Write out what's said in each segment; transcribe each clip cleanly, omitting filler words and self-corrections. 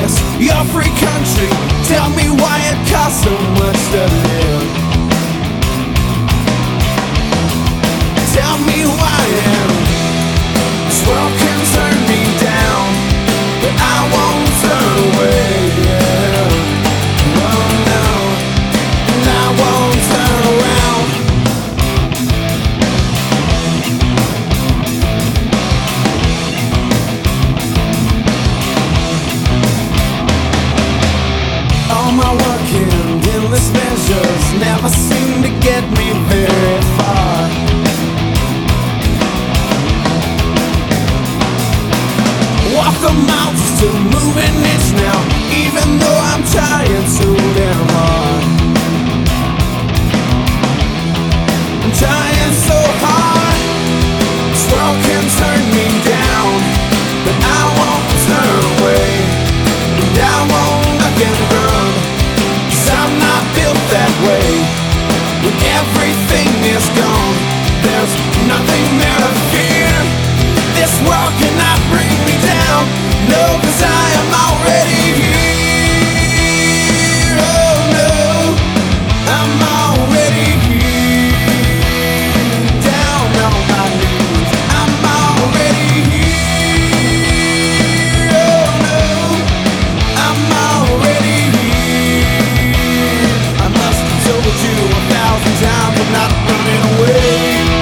this your free country? Tell me why it costs so much to live. Tell me why this world can turn me down, but I won't turn away. Oh no, and I won't turn around. All my work and endless measures never seem to get me very far. Walk the mountains to move an inch now, even though I'm trying so damn hard. I'm trying so hard. This world can turn me down, but I won't turn away, and I won't look and run, 'cause I'm not built that way. When everything is gone, there's nothing there to fear. This world cannot bring me down, no, 'cause I am already here. Oh no, I'm already here. Down on my knees, I'm already here. Oh no, I'm already here. I must have told you 1,000 times I'm not running away.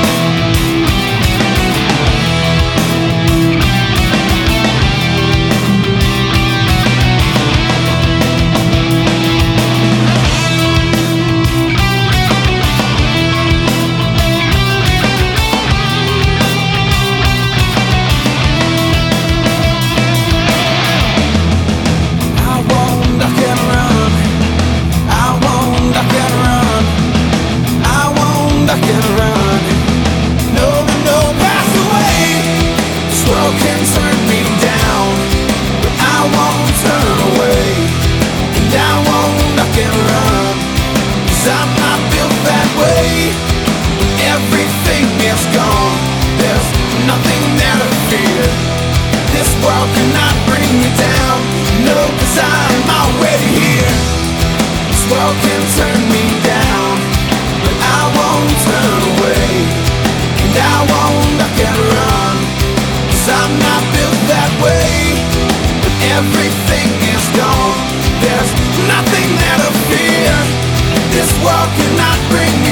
I'm not built that way. Everything is gone, there's nothing there to fear. This world cannot bring me down, no, 'cause I'm already here. This world can turn me down, but I won't turn away, and I won't duck and run, 'cause I'm not built that way. But everything is gone, there's nothing there to fear. This world cannot bring me